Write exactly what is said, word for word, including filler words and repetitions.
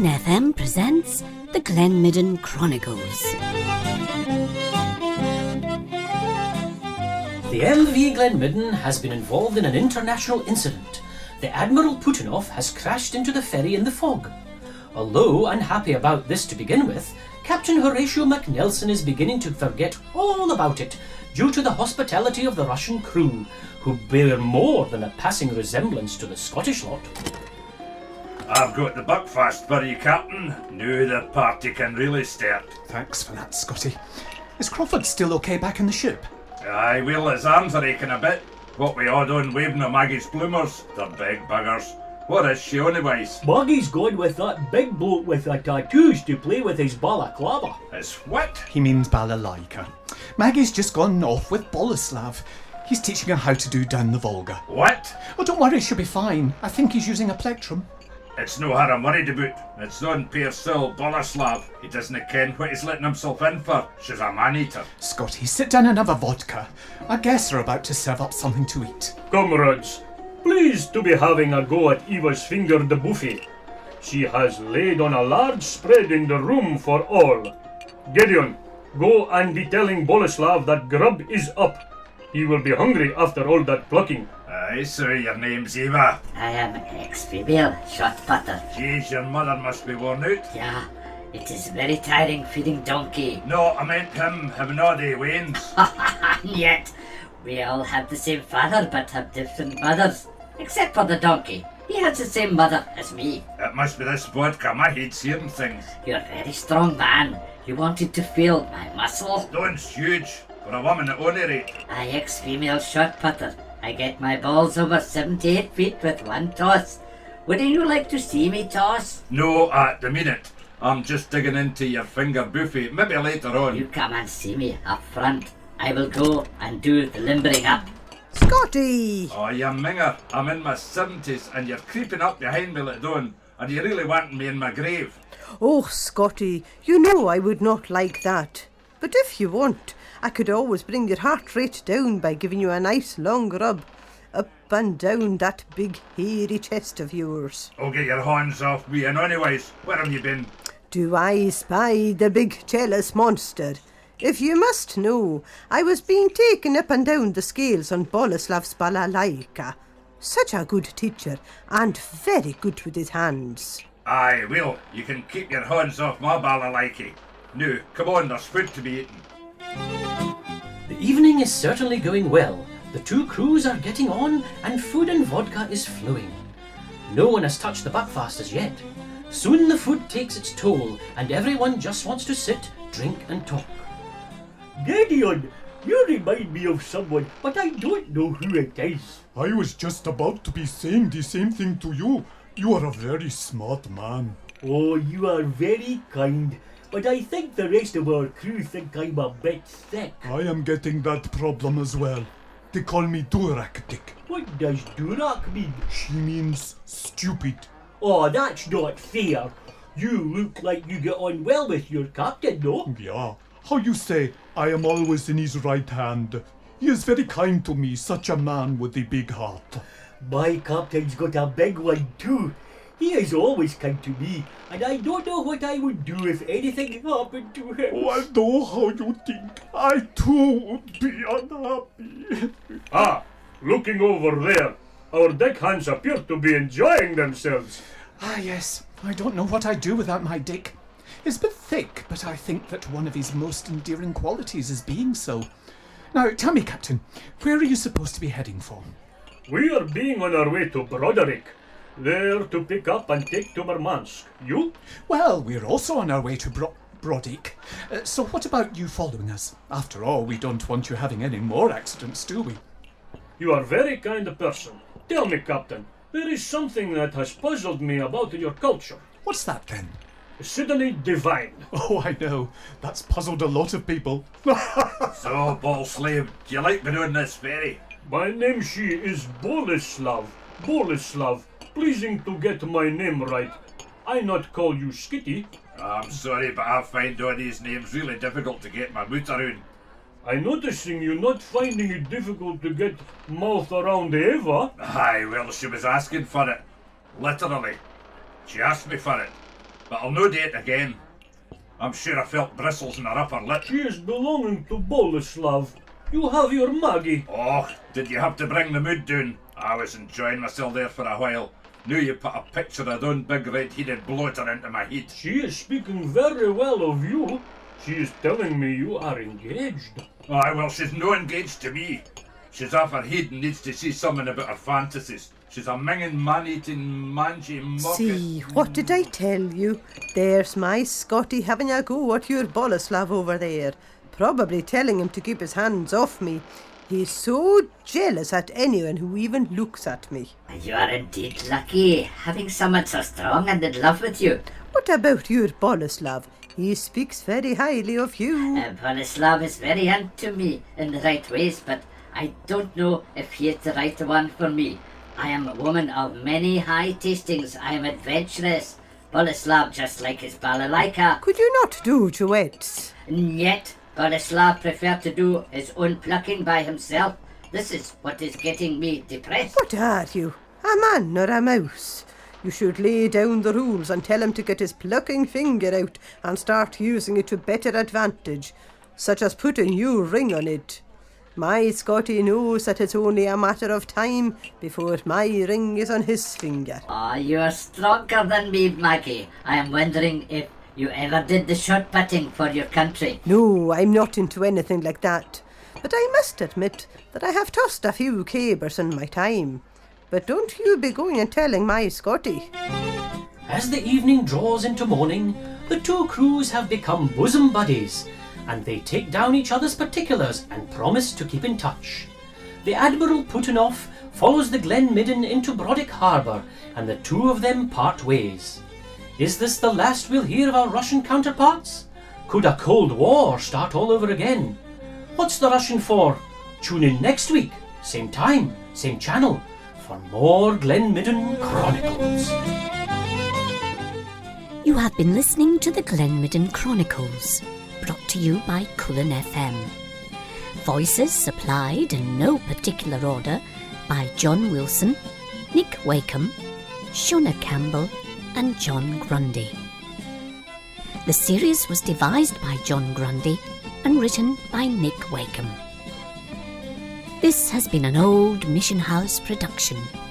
Glen F M presents the Glenmidden Chronicles. The M V Glenmidden has been involved in an international incident. The Admiral Putinov has crashed into the ferry in the fog. Although unhappy about this to begin with, Captain Horatio MacNelson is beginning to forget all about it due to the hospitality of the Russian crew, who bear more than a passing resemblance to the Scottish lot. I've got the buckfast for you, Captain. Now the party can really start. Thanks for that, Scotty. Is Crawford still okay back in the ship? Aye, well, his arms are aching a bit. What we odd on waving of Maggie's bloomers. They're big buggers. What is she anyways? Maggie's gone with that big bloke with the tattoos to play with his balaclava. It's what? He means balalaika. Maggie's just gone off with Boleslav. He's teaching her how to do down the Volga. What? Oh, don't worry, she'll be fine. I think he's using a plectrum. It's no her I'm worried about. It's on Piercil Boleslav. He doesn't ken what he's letting himself in for. She's a man-eater. Scotty, sit down and have a vodka. Our guests are about to serve up something to eat. Comrades, pleased to be having a go at Eva's finger de buffet. She has laid on a large spread in the room for all. Gideon, go and be telling Boleslav that grub is up. He will be hungry after all that plucking. Aye, so your name's Eva. I am ex-female shot putter. Jeez, your mother must be worn out. Yeah, it is very tiring feeding donkey. No, I meant him having all the wains. Yet, we all have the same father but have different mothers. Except for the donkey. He has the same mother as me. It must be this vodka. My head's hearing things. You're a very strong man. You wanted to feel my muscle? Stone's huge. For a woman at any rate. I ex-female shot putter. I get my balls over seventy-eight feet with one toss. Wouldn't you like to see me toss? No, at the minute. I'm just digging into your finger buffet. Maybe later on. You come and see me up front. I will go and do the limbering up. Scotty! Oh, you minger. I'm in my seventies and you're creeping up behind me like dawn. And you really want me in my grave. Oh, Scotty, you know I would not like that. But if you want, I could always bring your heart rate down by giving you a nice long rub up and down that big hairy chest of yours. Oh, get your hands off me. And anyways, where have you been? Do I spy the big jealous monster? If you must know, I was being taken up and down the scales on Boleslav's balalaika. Such a good teacher, and very good with his hands. Aye, well, you can keep your hands off my balalaiki. Now, come on, there's food to be eaten. The evening is certainly going well. The two crews are getting on and food and vodka is flowing. No one has touched the buckfast as yet. Soon the food takes its toll and everyone just wants to sit, drink and talk. Gideon, you remind me of someone, but I don't know who it is. I was just about to be saying the same thing to you. You are a very smart man. Oh, you are very kind, but I think the rest of our crew think I'm a bit thick. I am getting that problem as well. They call me Durak Dick. What does Durak mean? She means stupid. Oh, that's not fair. You look like you get on well with your captain, no? Yeah. How you say, I am always in his right hand. He is very kind to me, such a man with a big heart. My captain's got a big one too. He is always kind to me, and I don't know what I would do if anything happened to him. Oh, I know how you think. I too would be unhappy. Ah, looking over there, our deckhands appear to be enjoying themselves. Ah, yes. I don't know what I'd do without my Dick. He's a bit thick, but I think that one of his most endearing qualities is being so. Now, tell me, Captain, where are you supposed to be heading for? We are being on our way to Broderick. There to pick up and take to Murmansk. You? Well, we're also on our way to Bro- Brodick. Uh, so what about you following us? After all, we don't want you having any more accidents, do we? You are a very kind person. Tell me, Captain, there is something that has puzzled me about your culture. What's that, then? Suddenly divine. Oh, I know. That's puzzled a lot of people. So, ball slave, do you like me on this ferry? My name she is Boleslav. Boleslav. Pleasing to get my name right. I not call you Skitty. I'm sorry, but I find all these names really difficult to get my mouth around. I noticing you not finding it difficult to get mouth around Eva. Aye, well, she was asking for it. Literally. She asked me for it. but I'll no do it again. I'm sure I felt bristles in her upper lip. She is belonging to Boleslav. You have your Maggie. Oh, did you have to bring the mood down? I was enjoying myself there for a while. Now you put a picture of that big red-headed bloater into my head. She is speaking very well of you. She is telling me you are engaged. Aye, well, she's no engaged to me. She's off her head and needs to see something about her fantasies. She's a minging, man-eating, mangy mucket. See, what did I tell you? There's my Scotty having a go at your Boleslav over there. Probably telling him to keep his hands off me. He's so jealous at anyone who even looks at me. You are indeed lucky, having someone so strong and in love with you. What about your Boleslav? He speaks very highly of you. Uh, Boleslav is very unto me in the right ways, but I don't know if he is the right one for me. I am a woman of many high tastings. I am adventurous. Boleslav just like his balalaika. Could you not do duets? And yet, Boleslav prefer to do his own plucking by himself. This is what is getting me depressed. What are you? A man or a mouse? You should lay down the rules and tell him to get his plucking finger out and start using it to better advantage, such as putting your ring on it. My Scotty knows that it's only a matter of time before my ring is on his finger. Ah, oh, you are stronger than me, Maggie. I am wondering if you ever did the shot putting for your country. No, I'm not into anything like that. But I must admit that I have tossed a few cabers in my time. But don't you be going and telling my Scotty. As the evening draws into morning, the two crews have become bosom buddies, and they take down each other's particulars and promise to keep in touch. The Admiral Putinov follows the Glen Midden into Brodick Harbour, and the two of them part ways. Is this the last we'll hear of our Russian counterparts? Could a Cold War start all over again? What's the Russian for? Tune in next week, same time, same channel, for more Glen Midden Chronicles. You have been listening to the Glen Midden Chronicles, brought to you by Cullen F M. Voices supplied in no particular order by John Wilson, Nick Wakeham, Shona Campbell and John Grundy. The series was devised by John Grundy and written by Nick Wakeham. This has been an Old Mission House production.